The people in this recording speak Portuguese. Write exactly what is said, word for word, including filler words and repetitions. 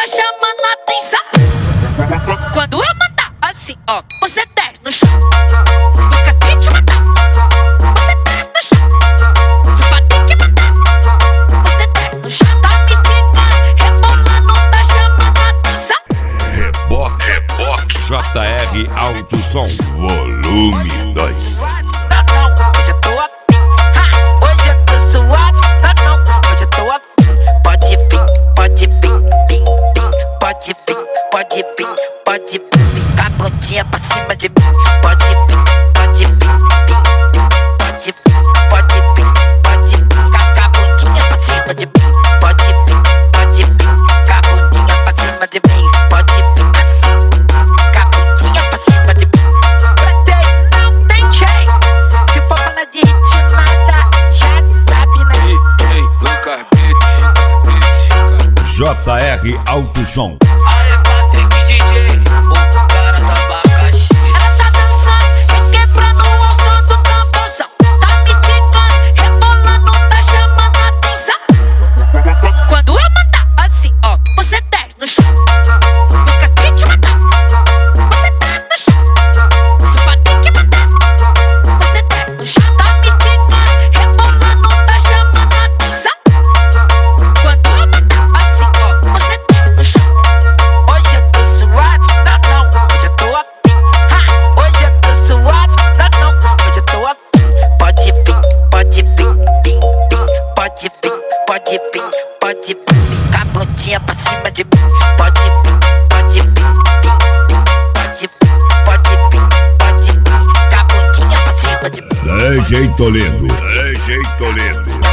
tá chamando a atenção. Quando eu mandar assim, ó, você desce no chão. Nunca tente te matar, você desce no chão. Se o Patrick matar, você desce no chão. Tá me esticando, rebolando, tá chamando a atenção. Reboque, reboque, J R Alto Som, volume dois. Hoje eu tô afim, ha, hoje eu tô suave. Não, não, hoje eu tô afim. Pode vir, pode vir, vim, vim. Pode vir, pode vir, pode vir. Ficar prontinha pra cima de mim. Pode vir, pode vir, vim, vim. Pode vir, pode vir, pode vir. Ficar prontinha pra cima de mim. Pode vir, pode vir. Ficar prontinha pra cima de mim. Pode vir assim, ficar prontinha pra cima de mim. Não tem jeito. Se for falar de ritmada, já sabe, né? Ei, ei, Lucas Beat, J R Alto Som. Aê, Patrick D J, o cara da abacaxi. Ela tá dançando, requebrando o som do tamborzão. Tá me esticando, rebolando, tá chamando a atenção. Quando eu mandar assim, ó, você desce no chão. Nunca tente te matar, você desce no chão. Se o Patrick matar, você desce no chão. Tá me esticando, rebolando, tá chamando a atenção. Quando eu mandar assim, ó, você desce no chão. Hoje eu tô suave, não, não, hoje eu tô afim. Ha, hoje eu tô suave, não, não, hoje eu tô afim. Pode vir, pode vir, vim, vim. Pode vir, pode vir, pode vir. Ficar prontinha pra cima de mim. Pode vir, pode vir, vim, vim. Pode vir, pode vir, pode vir. Ficar prontinha pra cima de mim. D J Toledo, D J Toledo.